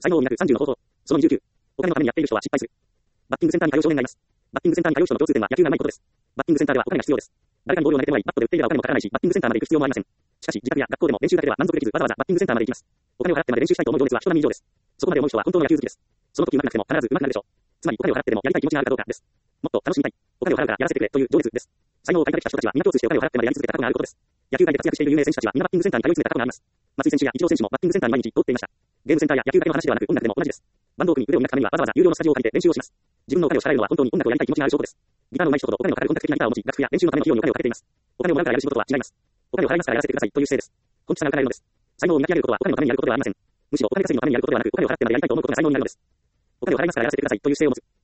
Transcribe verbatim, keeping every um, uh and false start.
才能を磨くさんじゅうの方法。そのにじゅうきゅう。お金のためにやっている人は失敗する。バッティングセンターに通う少年がいます。バッティングセンターに通う人の共通点は野球が上手いことです。バッティングセンターではお金が必要です。誰かにボールを投げてもらい、バットで打っていればお金もかからないし、バッティングセンターまで行く必要もありません。しかし、自宅や学校でも練習だけでは満足できず、わざわざバッティングセンターまで行きます。お金を払ってまで練習したいと思う情熱は人並み以上です。そこまで思う人は本当の野球好きです。その時上手くなくても必ず上手くなるでしょう。つまり、お金を払ってでもやりたい気持ちがあるかどうかです。もっと楽しみたい。お金を払うからやらせてくれという情熱です。才能を開花できた人たちは皆共通してお金を払ってまでやり続けた過去があることです。野球界で活躍している有名選手たちは皆バッティングセンターに通い詰めた過去があります。松井選手やイチロー選手もバッティングセンターに毎日通っていました。ゲームセンターや野球だけの話ではなく音楽でも同じです。バンドを組み腕を磨くためにはわざわざ有料のスタジオを借りて練習をします。自分のお金を支払えるのは本当に音楽をやりたい気持ちがある証拠です。ギターの上手い人ほどお金のかかる本格的なギターを持ち、楽譜や練習のための費用にお金をかけています。お金をもらうからやる仕事とは違います。お金を払いますからやらせてくださいという姿勢です。本気さが伺えるのです。才能を磨き上げることはお金のためにやることではありません。むしろお金稼ぎのためにやることではなく、お金を払ってまでやりたいと思うことが才能になるのです。お金を払いますからやらせてくださいという姿勢を持つ。